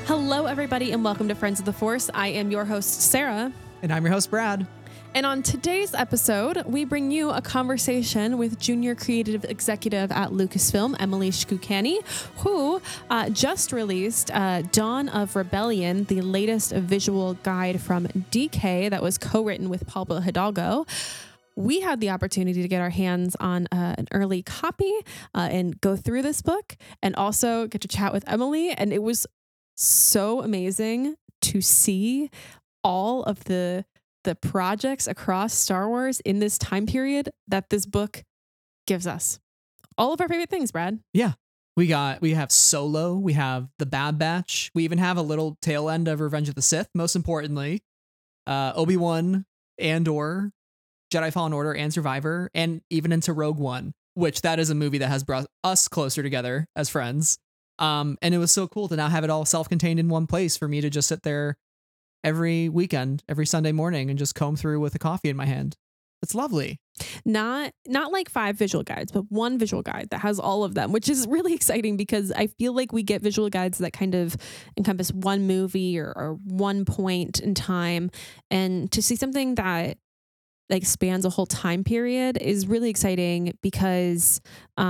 Hello, everybody, and welcome to Friends of the Force. I am your host, Sarah. And I'm your host, Brad. And on today's episode, we bring you a conversation with Junior Creative Executive at Lucasfilm, Emily Shkoukani, who just released Dawn of Rebellion, the latest visual guide from DK that was co-written with Pablo Hidalgo. We had the opportunity to get our hands on an early copy and go through this book and also get to chat with Emily. And it was so amazing to see all of the projects across Star Wars in this time period that this book gives us. All of our favorite things, Brad. Yeah. We have Solo, we have the Bad Batch, we even have a little tail end of Revenge of the Sith, most importantly, Obi-Wan, Andor, Jedi Fallen Order, and Survivor, and even into Rogue One, which that is a movie that has brought us closer together as friends. And it was so cool to now have it all self-contained in one place for me to just sit there every weekend, every Sunday morning, and just comb through with a coffee in my hand. It's lovely. Not like 5 visual guides, but one visual guide that has all of them, which is really exciting because I feel like we get visual guides that kind of encompass one movie or one point in time. And to see something that like spans a whole time period is really exciting because,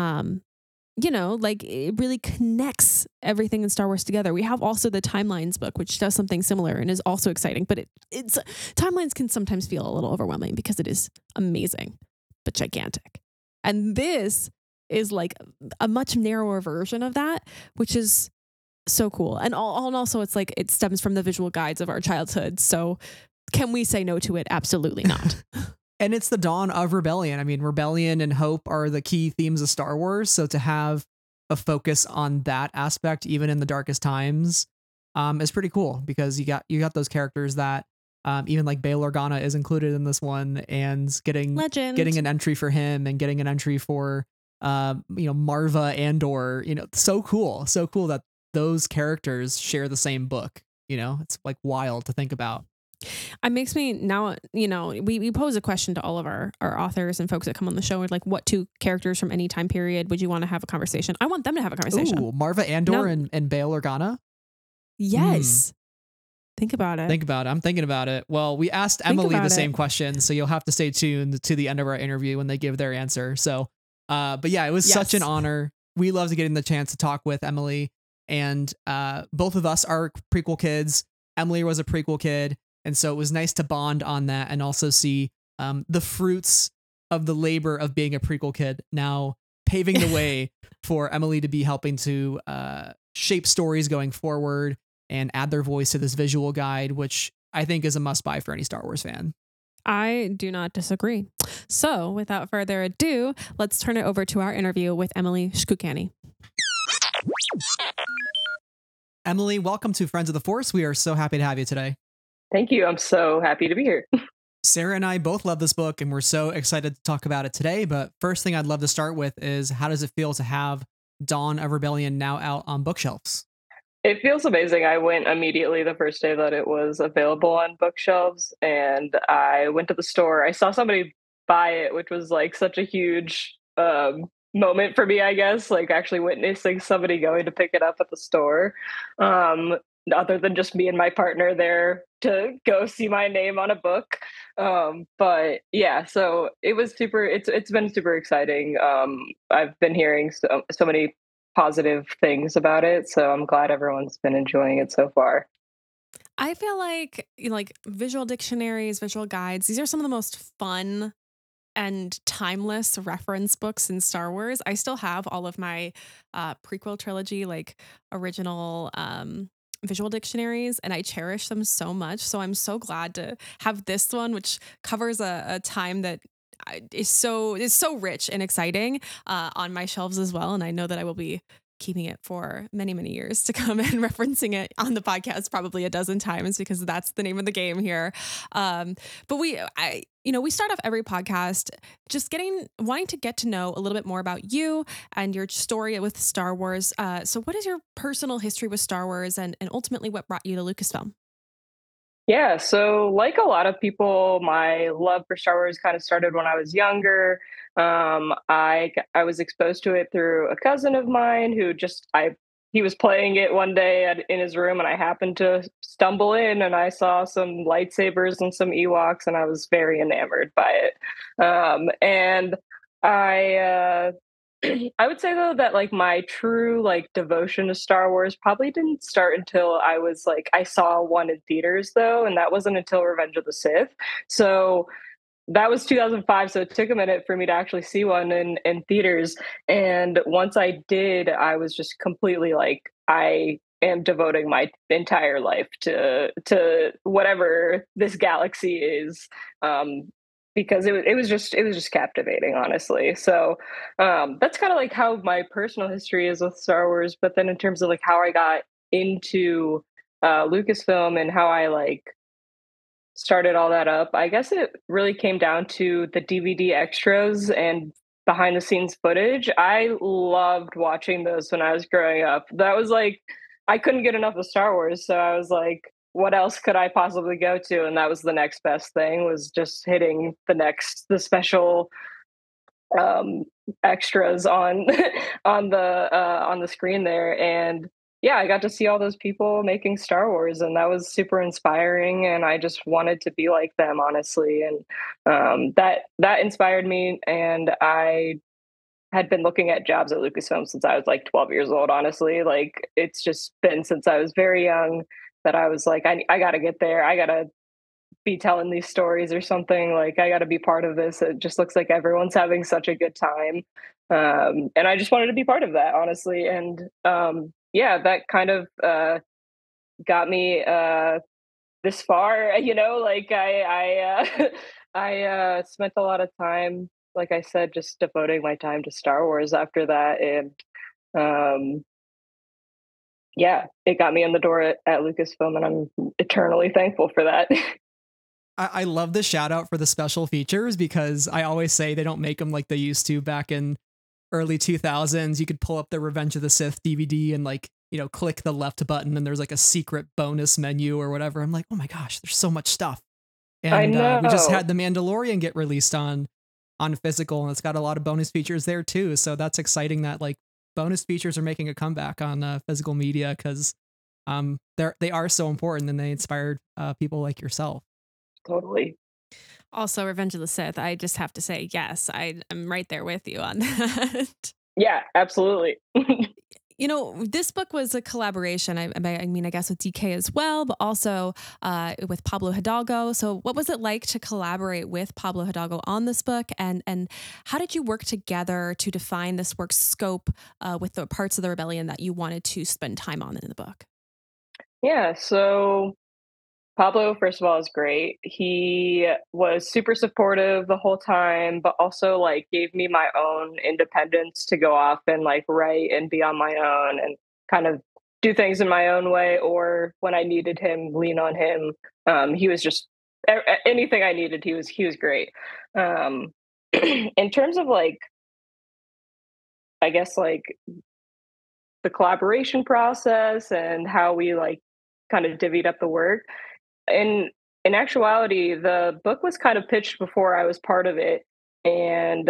like it really connects everything in Star Wars together. We have also the Timelines book, which does something similar and is also exciting, but it's Timelines can sometimes feel a little overwhelming because it is amazing, but gigantic. And this is like a much narrower version of that, which is so cool. And also it's like, it stems from the visual guides of our childhood. So can we say no to it? Absolutely not. And it's the dawn of rebellion. I mean, rebellion and hope are the key themes of Star Wars. So to have a focus on that aspect, even in the darkest times, is pretty cool because you got those characters that even like Bail Organa is included in this one, and getting an entry for him and getting an entry for Marva Andor. So cool that those characters share the same book. It's like wild to think about. It makes me now, we pose a question to all of our authors and folks that come on the show. We're like, what 2 characters from any time period would you want to have a conversation? I want them to have a conversation. Ooh, Marva Andor and Bail Organa? Yes. Think about it. I'm thinking about it. Well, we asked Emily the same question, so you'll have to stay tuned to the end of our interview when they give their answer. So, but yeah, it was such an honor. We loved getting the chance to talk with Emily, and both of us are prequel kids. Emily was a prequel kid. And so it was nice to bond on that and also see the fruits of the labor of being a prequel kid now paving the way for Emily to be helping to shape stories going forward and add their voice to this visual guide, which I think is a must buy for any Star Wars fan. I do not disagree. So without further ado, let's turn it over to our interview with Emily Shkoukani. Emily, welcome to Friends of the Force. We are so happy to have you today. Thank you. I'm so happy to be here. Sarah and I both love this book, and we're so excited to talk about it today. But first thing I'd love to start with is, how does it feel to have Dawn of Rebellion now out on bookshelves? It feels amazing. I went immediately the first day that it was available on bookshelves, and I went to the store. I saw somebody buy it, which was like such a huge moment for me, I guess, like actually witnessing somebody going to pick it up at the store. Other than just me and my partner there to go see my name on a book. But yeah, so it's been super exciting. I've been hearing so many positive things about it, so I'm glad everyone's been enjoying it so far. I feel like visual dictionaries, visual guides, these are some of the most fun and timeless reference books in Star Wars. I still have all of my prequel trilogy, like original visual dictionaries, and I cherish them so much. So I'm so glad to have this one, which covers a time that is so rich and exciting, on my shelves as well. And I know that I will be keeping it for many, many years to come and referencing it on the podcast probably a dozen times because that's the name of the game here. But we start off every podcast just wanting to get to know a little bit more about you and your story with Star Wars. So what is your personal history with Star Wars and ultimately what brought you to Lucasfilm? Yeah, so like a lot of people, my love for Star Wars kind of started when I was younger. I was exposed to it through a cousin of mine who I he was playing it one day in his room, and I happened to stumble in, and I saw some lightsabers and some Ewoks, and I was very enamored by it. And I I would say though that like my true like devotion to Star Wars probably didn't start until I was like I saw one in theaters though, and that wasn't until Revenge of the Sith. So that was 2005, so it took a minute for me to actually see one in theaters. And once I did, I was just completely like, I am devoting my entire life to whatever this galaxy is. Because it was just captivating, honestly. So that's kind of like how my personal history is with Star Wars. But then in terms of like how I got into Lucasfilm and how I like started all that up, I guess it really came down to the DVD extras and behind the scenes footage. I loved watching those when I was growing up. That was like, I couldn't get enough of Star Wars. So I was like, what else could I possibly go to? And that was the next best thing, was just hitting the special um extras on on the screen there. And yeah, I got to see all those people making Star Wars, and that was super inspiring, and I just wanted to be like them, honestly. And that inspired me, and I had been looking at jobs at Lucasfilm since I was like 12 years old, honestly. Like it's just been since I was very young that I was like, I got to get there. I got to be telling these stories or something. Like I got to be part of this. It just looks like everyone's having such a good time. And I just wanted to be part of that, honestly. And yeah, that kind of got me this far. Like I spent a lot of time, like I said, just devoting my time to Star Wars after that. And um, yeah, it got me in the door at Lucasfilm, and I'm eternally thankful for that. I love the shout out for the special features, because I always say they don't make them like they used to back in early 2000s. You could pull up the Revenge of the Sith DVD and like, click the left button and there's like a secret bonus menu or whatever. I'm like, oh my gosh, there's so much stuff. And I know. We just had The Mandalorian get released on physical, and it's got a lot of bonus features there too. So that's exciting that like bonus features are making a comeback on physical media, because they are so important, and they inspired people like yourself. Totally. Also, Revenge of the Sith, I just have to say, yes, I'm right there with you on that. Yeah, absolutely. This book was a collaboration. I mean, I guess with DK as well, but also with Pablo Hidalgo. So what was it like to collaborate with Pablo Hidalgo on this book? And how did you work together to define this work's scope with the parts of the rebellion that you wanted to spend time on in the book? Yeah, so Pablo, first of all, is great. He was super supportive the whole time, but also like gave me my own independence to go off and like write and be on my own and kind of do things in my own way. Or when I needed him, lean on him. He was just anything I needed. He was great. In terms of like, I guess like the collaboration process and how we like kind of divvied up the work. In actuality, the book was kind of pitched before I was part of it, and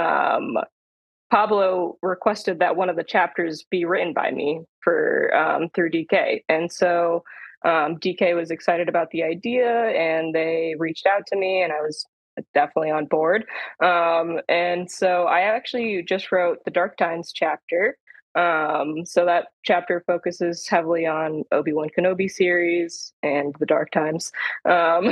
Pablo requested that one of the chapters be written by me for through DK, and so DK was excited about the idea, and they reached out to me, and I was definitely on board. And so I actually just wrote the Dark Times chapter. So that chapter focuses heavily on Obi-Wan Kenobi series and the Dark Times. Um,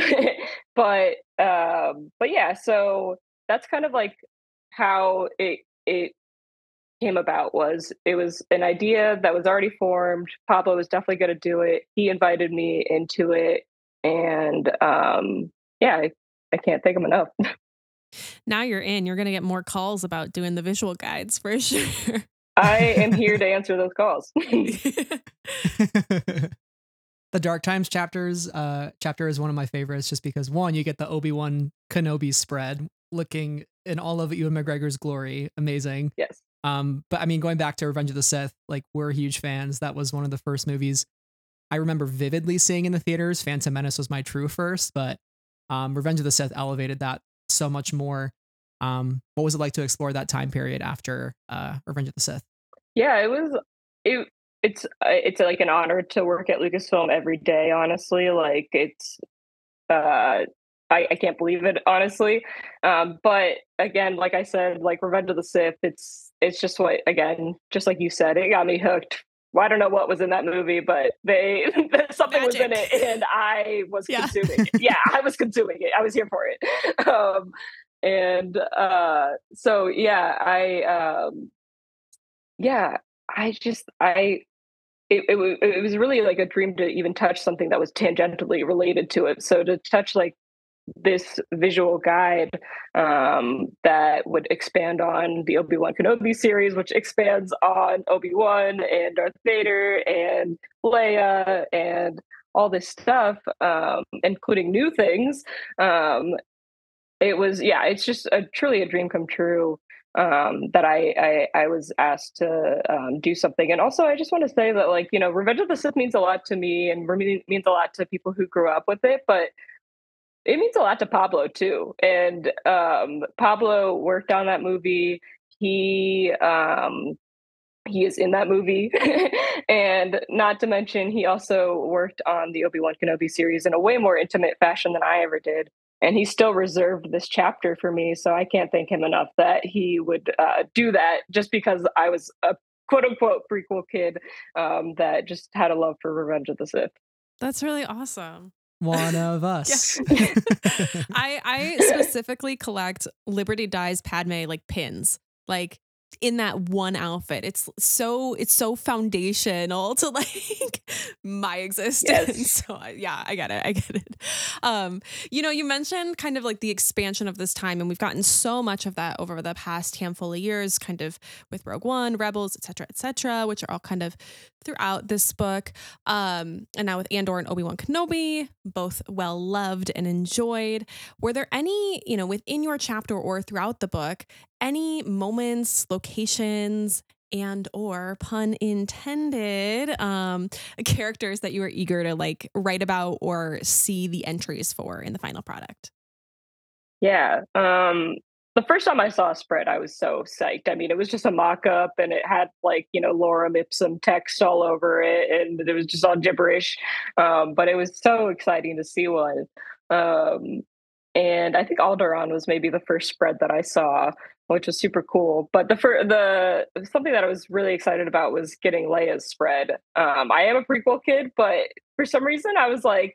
but yeah, so that's kind of like how it came about. It was an idea that was already formed. Pablo was definitely going to do it. He invited me into it, and yeah, I can't thank him enough. Now you're in. You're going to get more calls about doing the visual guides for sure. I am here to answer those calls. The Dark Times chapter is one of my favorites, just because one, you get the Obi-Wan Kenobi spread looking in all of Ewan McGregor's glory. Amazing. Yes. But I mean, going back to Revenge of the Sith, like we're huge fans. That was one of the first movies I remember vividly seeing in the theaters. Phantom Menace was my true first, but Revenge of the Sith elevated that so much more. What was it like to explore that time period after Revenge of the Sith? Yeah, it's like an honor to work at Lucasfilm every day, honestly. Like it's I can't believe it, honestly. But again, like I said, like Revenge of the Sith, it's just what, again, just like you said, it got me hooked. Well, I don't know what was in that movie, but they something was in it, and I was consuming it. Yeah, I was consuming it. I was here for it. And so yeah, I just it was really like a dream to even touch something that was tangentially related to it. So to touch like this visual guide that would expand on the Obi-Wan Kenobi series, which expands on Obi-Wan and Darth Vader and Leia and all this stuff, including new things. It was, yeah, it's just truly a dream come true that I was asked to do something. And also, I just want to say that, like, you know, Revenge of the Sith means a lot to me and means a lot to people who grew up with it, but it means a lot to Pablo too. And Pablo worked on that movie. He is in that movie. And not to mention, he also worked on the Obi-Wan Kenobi series in a way more intimate fashion than I ever did. And he still reserved this chapter for me. So I can't thank him enough that he would do that just because I was a quote unquote prequel kid that just had a love for Revenge of the Sith. That's really awesome. One of us. I specifically collect Liberty Dies Padme like pins, like in that one outfit. It's so foundational to like my existence. Yes. So yeah, I get it. You know, you mentioned kind of like the expansion of this time, and we've gotten so much of that over the past handful of years, kind of with Rogue One, Rebels, etc., which are all kind of throughout this book. And now with Andor and Obi-Wan Kenobi, both well loved and enjoyed. Were there any, you know, within your chapter or throughout the book, any moments, locations, and or pun intended, characters that you were eager to like write about or see the entries for in the final product? Yeah. The first time I saw a spread, I was so psyched. I mean, it was just a mock-up and it had like, you know, lorem ipsum text all over it and it was just all gibberish. But it was so exciting to see one. And I think Alderaan was maybe the first spread that I saw, which was super cool. But the something that I was really excited about was getting Leia's spread. I am a prequel kid, but for some reason I was like,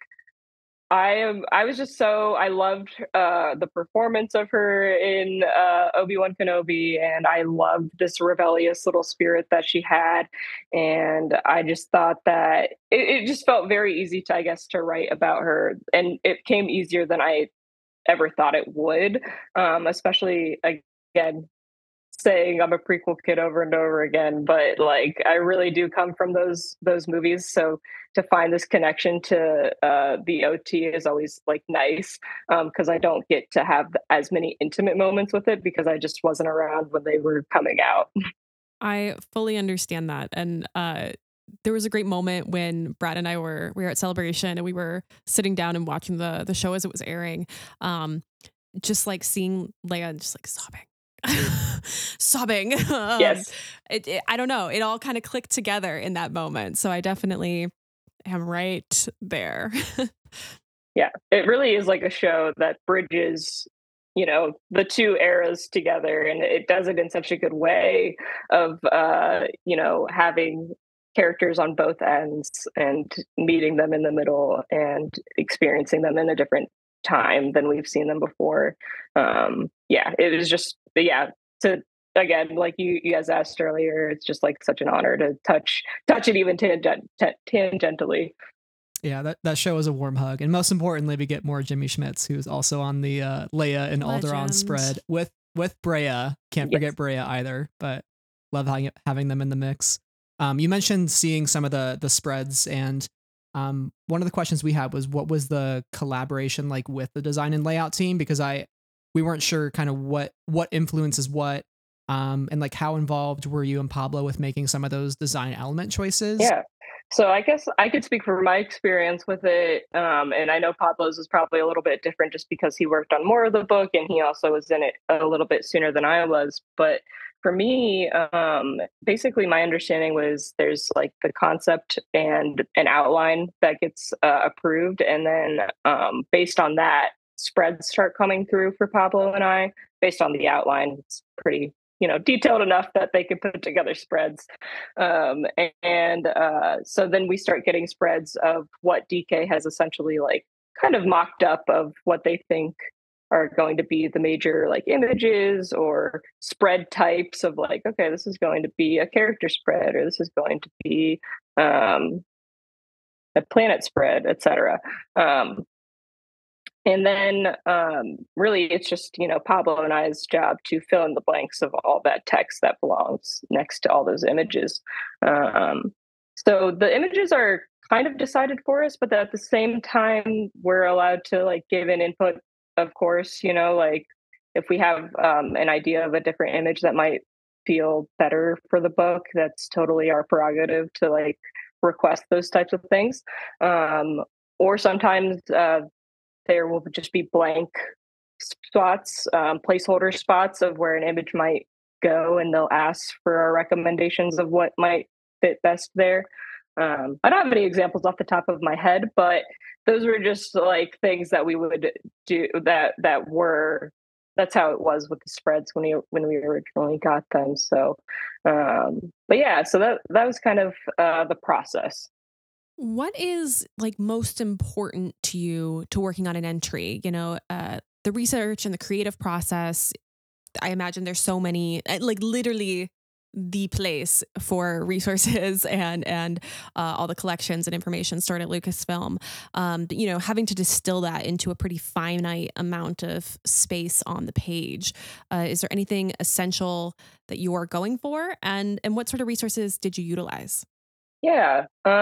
I was just so, I loved the performance of her in Obi-Wan Kenobi, and I loved this rebellious little spirit that she had. And I just thought that it just felt very easy to, I guess, to write about her. And it came easier than I ever thought it would, especially, again, saying I'm a prequel kid over and over again, but like I really do come from those movies. So to find this connection to the OT is always like nice because I don't get to have as many intimate moments with it because I just wasn't around when they were coming out. I fully understand that. And there was a great moment when Brad and I we were at Celebration and we were sitting down and watching the show as it was airing. Just like seeing Leia just like sobbing. Yes. I don't know. It all kind of clicked together in that moment. So I definitely am right there. Yeah, it really is like a show that bridges, you know, the two eras together, and it does it in such a good way of, you know, having characters on both ends and meeting them in the middle and experiencing them in a different time than we've seen them before. Yeah, it is just, yeah, to, again, like you guys asked earlier, it's just like such an honor to touch it even tangentially. Yeah, that show is a warm hug. And most importantly, we get more Jimmy Schmitz, who's also on the Leia and Alderaan spread with Breha. Can't forget Breha either, but love having them in the mix. You mentioned seeing some of the spreads, and one of the questions we had was, what was the collaboration like with the design and layout team? Because we weren't sure kind of what influences what, and like how involved were you and Pablo with making some of those design element choices? Yeah. So I guess I could speak from my experience with it. And I know Pablo's was probably a little bit different just because he worked on more of the book and he also was in it a little bit sooner than I was. But for me, basically my understanding was there's like the concept and an outline that gets approved. And then based on that, spreads start coming through for Pablo and I. Based on the outline, it's pretty, detailed enough that they could put together spreads. So then we start getting spreads of what DK has essentially like kind of mocked up of what they think are going to be the major like images or spread types of like, okay, this is going to be a character spread, or this is going to be a planet spread, etc. And then really it's just, Pablo and I's job to fill in the blanks of all that text that belongs next to all those images. So the images are kind of decided for us, but at the same time, we're allowed to like give an input, of course, like if we have an idea of a different image that might feel better for the book, that's totally our prerogative to like request those types of things. Or sometimes there will just be blank spots, placeholder spots of where an image might go, and they'll ask for our recommendations of what might fit best there. I don't have any examples off the top of my head, but those were just like things that we would do that's how it was with the spreads when we originally got them. So, but yeah, so that was kind of the process. What is like most important to you to working on an entry? The research and the creative process. I imagine there's so many, like literally the place for resources and all the collections and information stored at Lucasfilm. But, having to distill that into a pretty finite amount of space on the page. Is there anything essential that you are going for? And what sort of resources did you utilize? Yeah.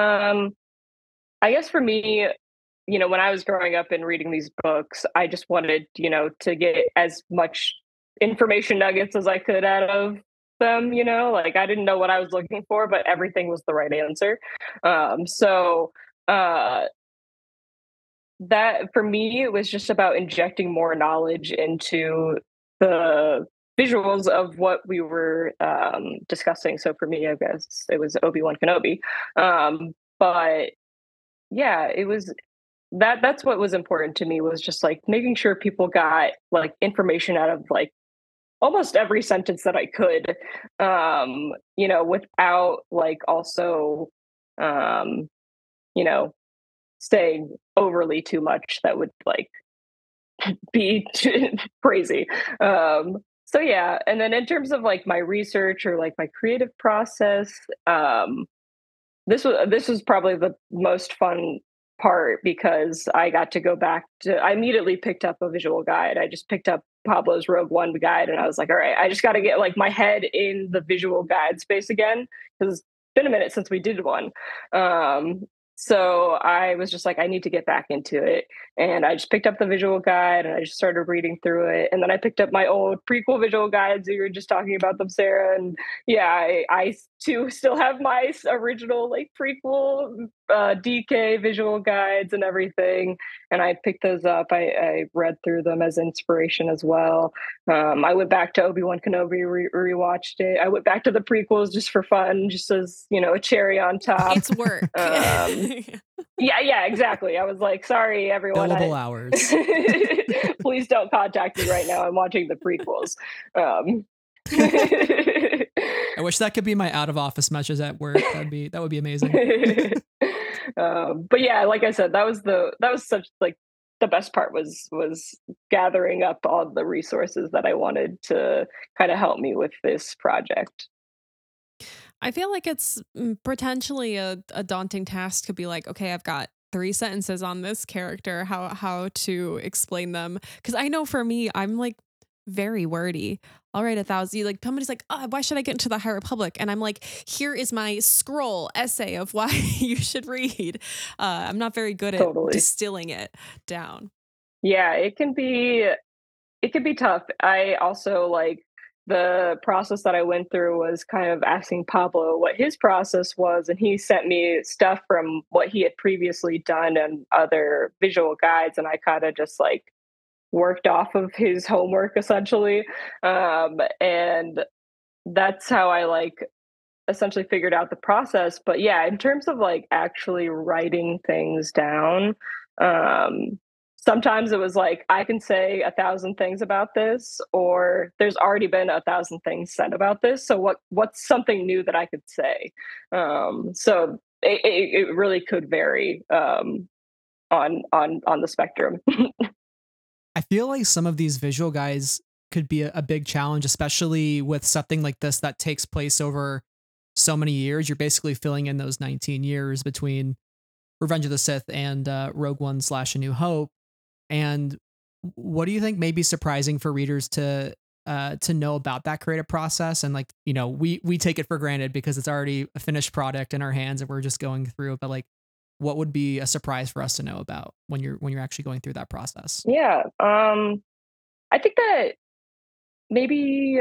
I guess for me, when I was growing up and reading these books, I just wanted, to get as much information nuggets as I could out of them, like I didn't know what I was looking for, but everything was the right answer. That for me, it was just about injecting more knowledge into the visuals of what we were discussing. So for me, I guess it was Obi-Wan Kenobi. But yeah, it was that's what was important to me, was just like making sure people got like information out of like almost every sentence that I could, without like also, saying overly too much that would like be crazy. So yeah, and then in terms of like my research or like my creative process, this was probably the most fun part, because I got to go back to, I immediately picked up a visual guide. I just picked up Pablo's Rogue One guide, and I was like, all right, I just got to get like my head in the visual guide space again, because it's been a minute since we did one. So I was just like, I need to get back into it. And I just picked up the visual guide and I just started reading through it. And then I picked up my old prequel visual guides. You were just talking about them, Sarah. And yeah, I too still have my original like prequel DK visual guides and everything. And I picked those up. I read through them as inspiration as well. I went back to Obi-Wan Kenobi, rewatched it. I went back to the prequels just for fun, just as, a cherry on top. It's work. Yeah, exactly. I was like, sorry, everyone. Billable hours. Please don't contact me right now. I'm watching the prequels. I wish that could be my out of office messages at work. That would be amazing. But yeah, like I said, that was such like the best part was gathering up all the resources that I wanted to kind of help me with this project. I feel like it's potentially a daunting task to be like, okay, I've got 3 sentences on this character, how to explain them. Because I know for me, I'm like very wordy. I'll write 1,000. Like somebody's like, oh, why should I get into the High Republic? And I'm like, here is my scroll essay of why you should read. I'm not very good at distilling it down. Yeah, it can be tough. I also like, the process that I went through was kind of asking Pablo what his process was, and he sent me stuff from what he had previously done and other visual guides, and I kind of just like worked off of his homework essentially. And that's how I like essentially figured out the process. But yeah, in terms of like actually writing things down, um, sometimes it was like I can say 1,000 things about this, or there's already been 1,000 things said about this. So what's something new that I could say? So it really could vary on the spectrum. I feel like some of these visual guides could be a big challenge, especially with something like this that takes place over so many years. You're basically filling in those 19 years between Revenge of the Sith and Rogue One / A New Hope. And what do you think may be surprising for readers to know about that creative process? And like, you know, we take it for granted because it's already a finished product in our hands and we're just going through it. But like, what would be a surprise for us to know about when you're actually going through that process? Yeah, I think that maybe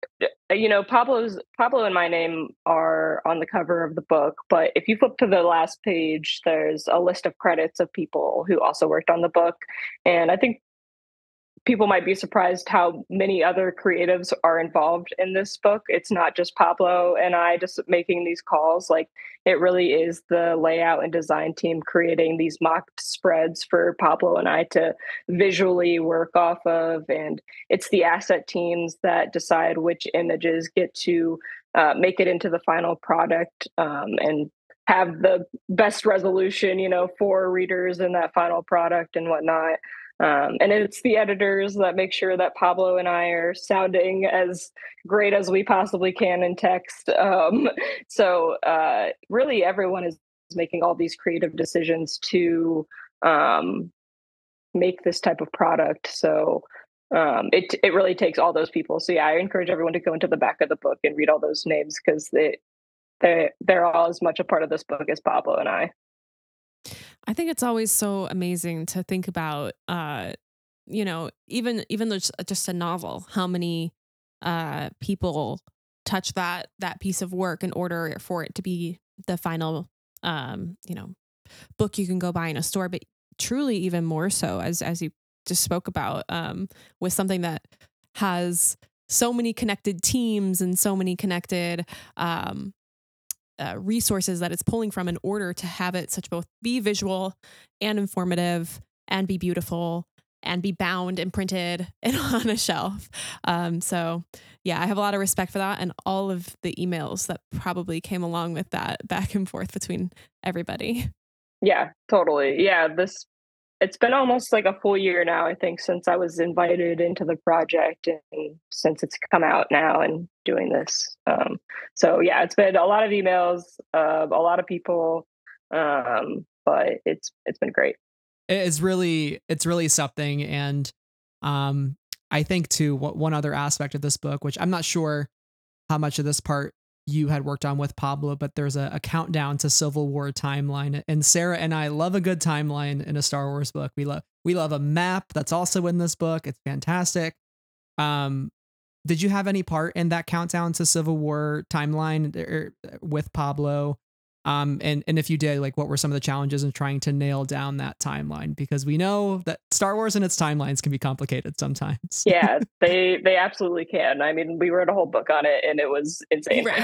Pablo and my name are on the cover of the book, but if you flip to the last page, there's a list of credits of people who also worked on the book, and I think people might be surprised how many other creatives are involved in this book. It's not just Pablo and I just making these calls. Like, it really is the layout and design team creating these mocked spreads for Pablo and I to visually work off of. And it's the asset teams that decide which images get to make it into the final product, and have the best resolution, for readers in that final product and whatnot. And it's the editors that make sure that Pablo and I are sounding as great as we possibly can in text. So really, everyone is making all these creative decisions to make this type of product. So it really takes all those people. So yeah, I encourage everyone to go into the back of the book and read all those names because they're all as much a part of this book as Pablo and I. I think it's always so amazing to think about, even though it's just a novel, how many people touch that piece of work in order for it to be the final, book you can go buy in a store. But truly, even more so, as you just spoke about, with something that has so many connected teams and so many connected resources that it's pulling from in order to have it such both be visual and informative and be beautiful and be bound and printed and on a shelf. So yeah, I have a lot of respect for that and all of the emails that probably came along with that back and forth between everybody. Yeah, totally. Yeah, it's been almost like a full year now, I think, since I was invited into the project and since it's come out now and doing this. So yeah, it's been a lot of emails, a lot of people, but it's been great. It's really something. And I think too, one other aspect of this book, which I'm not sure how much of this part you had worked on with Pablo, but there's a countdown to Civil War timeline, and Sarah and I love a good timeline in a Star Wars book. We love a map that's also in this book. It's fantastic. Did you have any part in that countdown to Civil War timeline with Pablo? And if you did, like, what were some of the challenges in trying to nail down that timeline? Because we know that Star Wars and its timelines can be complicated sometimes. Yeah, they absolutely can. I mean, we wrote a whole book on it, and it was insane. Right.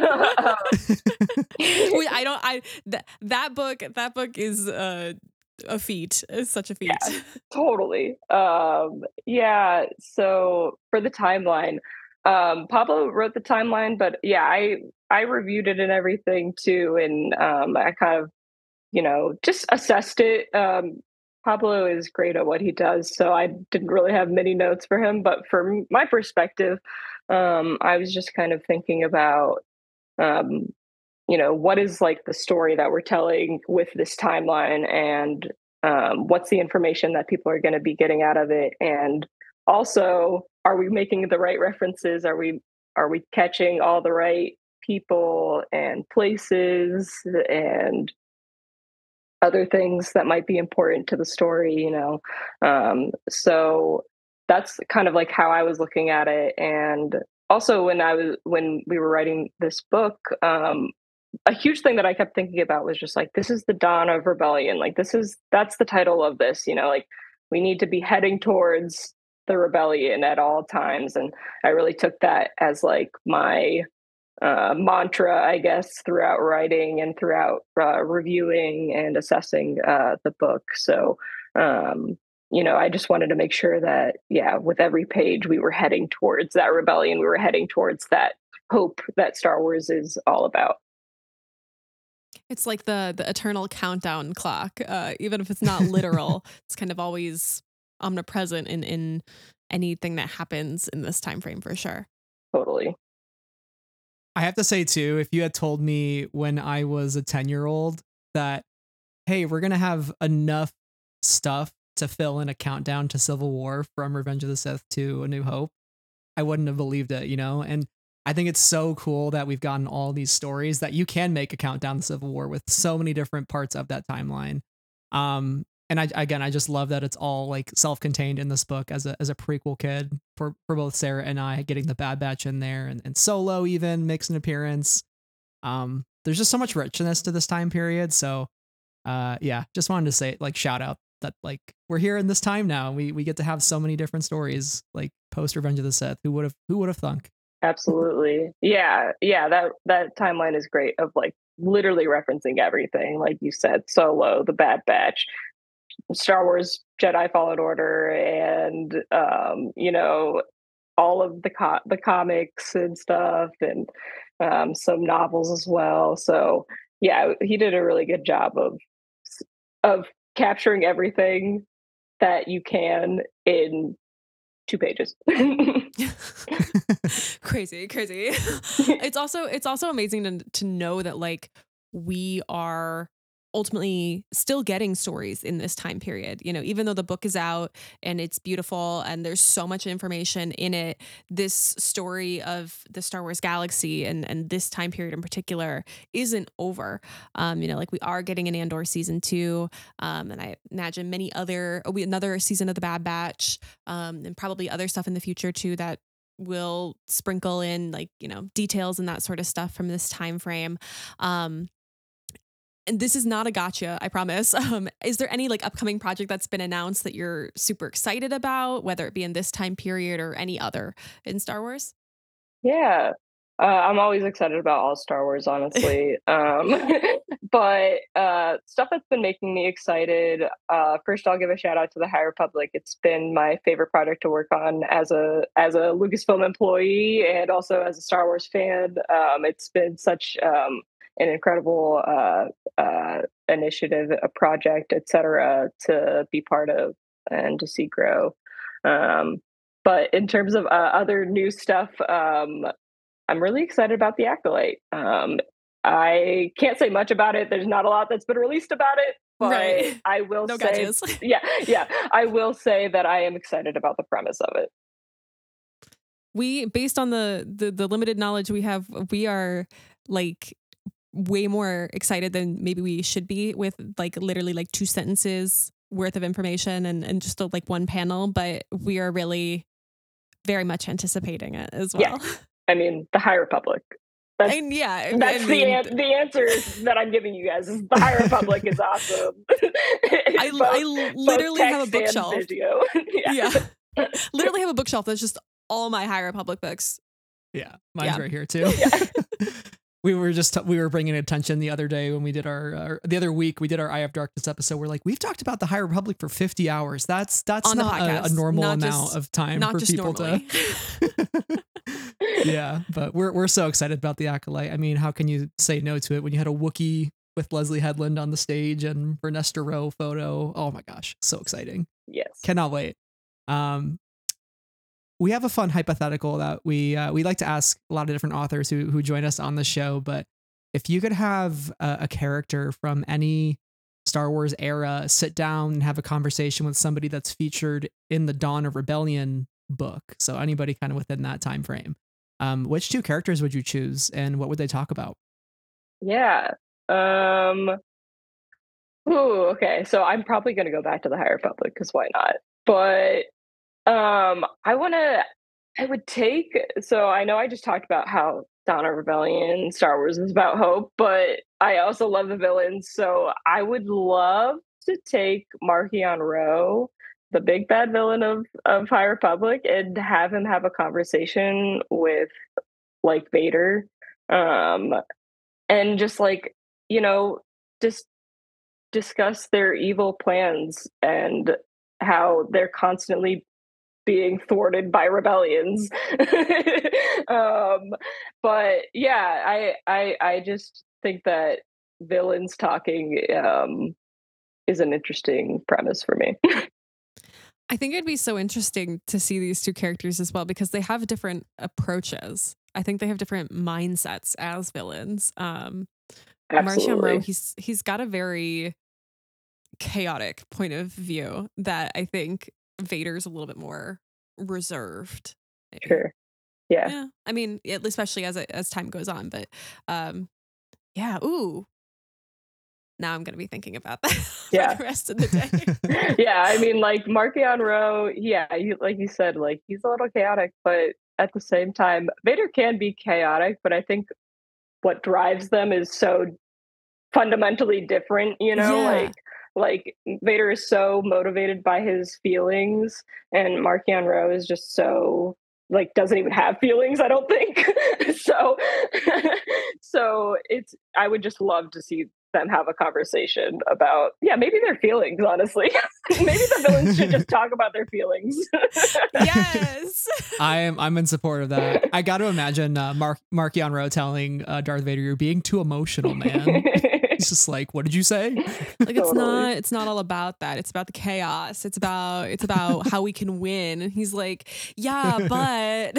That book is a feat. It's such a feat. Yeah, totally. Yeah. So for the timeline, Pablo wrote the timeline, but yeah, I reviewed it and everything too, and I kind of just assessed it. Pablo is great at what he does, so I didn't really have many notes for him. But from my perspective, I was just kind of thinking about, what is like the story that we're telling with this timeline, and what's the information that people are going to be getting out of it, and also, are we making the right references? Are we catching all the right people and places and other things that might be important to the story? So that's kind of like how I was looking at it. And also, when we were writing this book, a huge thing that I kept thinking about was just like, this is the dawn of rebellion. Like, that's the title of this. Like, we need to be heading towards the rebellion at all times. And I really took that as like my mantra, I guess, throughout writing and throughout reviewing and assessing the book. So, I just wanted to make sure that, with every page, we were heading towards that rebellion. We were heading towards that hope that Star Wars is all about. It's like the eternal countdown clock. Even if it's not literal, it's kind of always omnipresent in anything that happens in this time frame, for sure. Totally. I have to say too, if you had told me when I was a 10-year-old that, hey, we're going to have enough stuff to fill in a countdown to Civil War from Revenge of the Sith to A New Hope, I wouldn't have believed it, And I think it's so cool that we've gotten all these stories that you can make a countdown to Civil War with so many different parts of that timeline. And I just love that it's all like self-contained in this book as a prequel kid for both Sarah and I, getting the Bad Batch in there, and Solo even makes an appearance. There's just so much richness to this time period. So just wanted to say, like, shout out that, like, we're here in this time now. We get to have so many different stories, like post Revenge of the Sith. Who would have thunk? Absolutely. Yeah. That timeline is great, of like literally referencing everything. Like you said, Solo, the Bad Batch, Star Wars Jedi Fallen Order, and all of the comics and stuff, and some novels as well. So yeah, he did a really good job of capturing everything that you can in 2 pages. Crazy. It's also amazing to know that, like, we are ultimately still getting stories in this time period. Even though the book is out and it's beautiful and there's so much information in it, this story of the Star Wars galaxy and this time period in particular isn't over. Like, we are getting an Andor season 2, and I imagine another season of the Bad Batch, and probably other stuff in the future too that will sprinkle in, like, details and that sort of stuff from this time frame. And this is not a gotcha, I promise. Is there any, like, upcoming project that's been announced that you're super excited about, whether it be in this time period or any other in Star Wars? Yeah. I'm always excited about all Star Wars, honestly. But stuff that's been making me excited. First, I'll give a shout out to the High Republic. It's been my favorite project to work on as a Lucasfilm employee and also as a Star Wars fan. It's been such an incredible initiative, a project, etc., to be part of and to see grow. But in terms of other new stuff, I'm really excited about The Acolyte. I can't say much about it. There's not a lot that's been released about it, but right. I will say, I will say that I am excited about the premise of it. Based on the limited knowledge we have, we are, like, way more excited than maybe we should be, with, like, literally like 2 sentences worth of information and just like one panel, but we are really very much anticipating it as well. Yeah. I mean, the High Republic. That's the answer that I'm giving you guys. Is the High Republic is awesome. I literally have a bookshelf. Yeah. Literally have a bookshelf that's just all my High Republic books. Yeah, mine's right here too. Yeah. We were bringing attention the other day when we did the other week we did our Eye of Darkness episode. We're like, we've talked about the High Republic for 50 hours. That's not a normal amount of time for people normally. To. Yeah, but we're so excited about The Acolyte. I mean, how can you say no to it when you had a Wookiee with Leslie Headland on the stage and Ernesto Rowe photo? Oh my gosh, so exciting. Yes, cannot wait. We have a fun hypothetical that we like to ask a lot of different authors who join us on the show. But if you could have a character from any Star Wars era sit down and have a conversation with somebody that's featured in the Dawn of Rebellion book, so anybody kind of within that time frame, which 2 characters would you choose and what would they talk about? Yeah. Okay. So I'm probably going to go back to the High Republic, because why not? But so I know I just talked about how Dawn of Rebellion, Star Wars is about hope, but I also love the villains. So I would love to take Marchion Ro, the big bad villain of High Republic and have him have a conversation with like Vader, and just like, you know, just discuss their evil plans and how they're constantly being thwarted by rebellions. But yeah, I just think that villains talking is an interesting premise for me. I think it'd be so interesting to see these two characters as well because they have different approaches. I think they have different mindsets as villains. Marchion Ro, he's got a very chaotic point of view that I think Vader's a little bit more reserved. Maybe. Sure. Yeah. I mean, especially as time goes on, but yeah. Ooh. Now I'm going to be thinking about that for the rest of the day. Yeah, I mean, like Marchion Ro, like you said, like he's a little chaotic, but at the same time, Vader can be chaotic, but I think what drives them is so fundamentally different, you know, like Vader is so motivated by his feelings and Marchion Ro is just so like doesn't even have feelings, I don't think. So I would just love to see them have a conversation about maybe their feelings, honestly. Maybe the villains should just talk about their feelings. Yes. I'm in support of that. I got to imagine Marchion Ro telling Darth Vader, "You're being too emotional, man." He's just like, "What did you say?" Like it's not all about that. It's about the chaos. It's about how we can win. And he's like, "Yeah, but."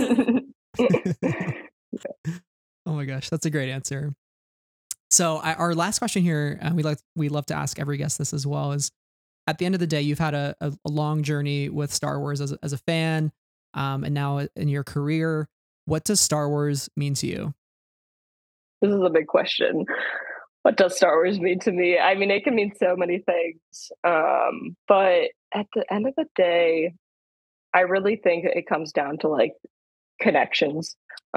Oh my gosh, that's a great answer. So our last question here, we love to ask every guest this as well, is at the end of the day, you've had a long journey with Star Wars as a fan, and now in your career. What does Star Wars mean to you? This is a big question. What does Star Wars mean to me? I mean, it can mean so many things. But at the end of the day, I really think it comes down to like connections.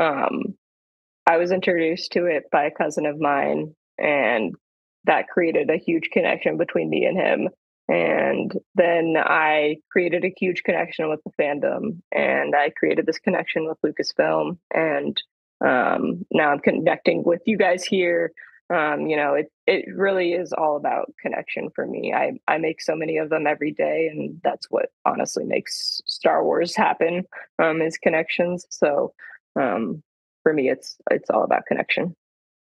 I was introduced to it by a cousin of mine, and that created a huge connection between me and him. And then I created a huge connection with the fandom, and I created this connection with Lucasfilm. And now I'm connecting with you guys here. You know, it really is all about connection for me. I make so many of them every day, and that's what honestly makes Star Wars happen, is connections. So for me, it's all about connection.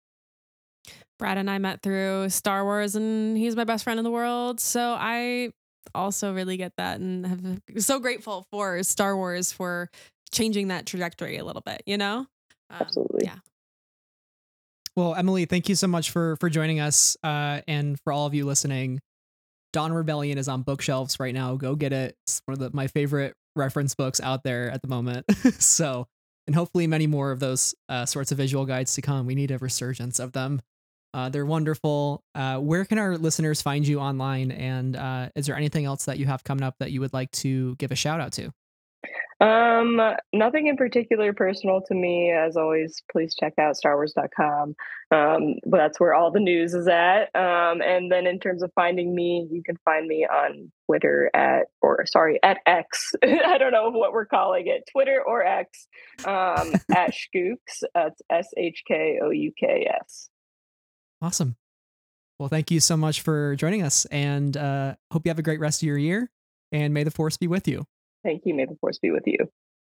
Brad and I met through Star Wars, and he's my best friend in the world. So I also really get that, and I'm so grateful for Star Wars for changing that trajectory a little bit, you know? Absolutely. Yeah. Well, Emily, thank you so much for joining us. And for all of you listening, Dawn Rebellion is on bookshelves right now. Go get it. It's one of my favorite reference books out there at the moment. So, and hopefully many more of those sorts of visual guides to come. We need a resurgence of them. They're wonderful. Where can our listeners find you online? And is there anything else that you have coming up that you would like to give a shout out to? Nothing in particular personal to me. As always, please check out StarWars.com. But that's where all the news is at. And then in terms of finding me, you can find me on Twitter at X. I don't know what we're calling it, Twitter or X, at Shkouks. That's SHKOUKS. Awesome. Well, thank you so much for joining us, and hope you have a great rest of your year, and may the Force be with you. Thank you. May the Force be with you.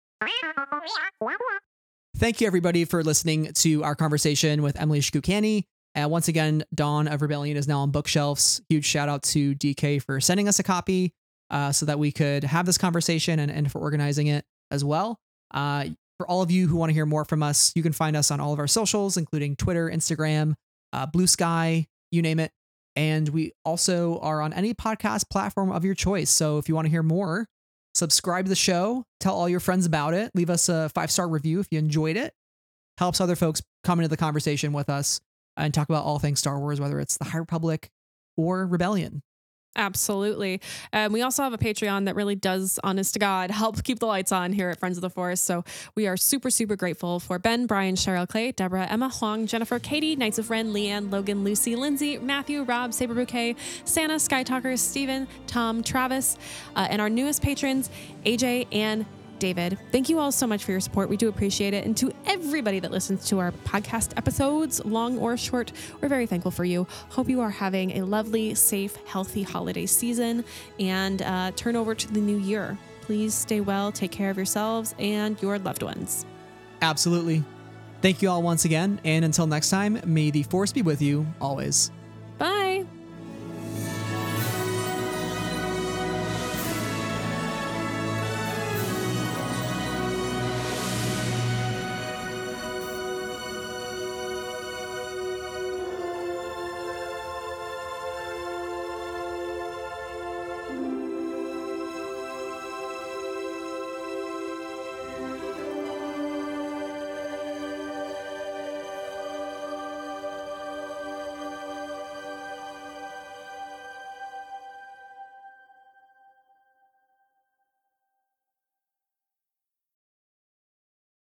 Thank you, everybody, for listening to our conversation with Emily Shkoukani. Once again, Dawn of Rebellion is now on bookshelves. Huge shout out to DK for sending us a copy so that we could have this conversation and for organizing it as well. For all of you who want to hear more from us, you can find us on all of our socials, including Twitter, Instagram, Blue Sky, you name it. And we also are on any podcast platform of your choice. So if you want to hear more, subscribe to the show, tell all your friends about it, leave us a 5-star review if you enjoyed it. Helps other folks come into the conversation with us and talk about all things Star Wars, whether it's the High Republic or Rebellion. Absolutely. We also have a Patreon that really does, honest to God, help keep the lights on here at Friends of the Forest. So we are super, super grateful for Ben, Brian, Cheryl, Clay, Deborah, Emma, Huang, Jennifer, Katie, Knights of Ren, Leanne, Logan, Lucy, Lindsay, Matthew, Rob, Saber Bouquet, Santa, Sky Talkers, Steven, Tom, Travis, and our newest patrons, AJ and David. Thank you all so much for your support. We do appreciate it. And to everybody that listens to our podcast episodes, long or short, we're very thankful for you. Hope you are having a lovely, safe, healthy holiday season and turn over to the new year. Please stay well, take care of yourselves and your loved ones. Absolutely. Thank you all once again. And until next time, may the force be with you always.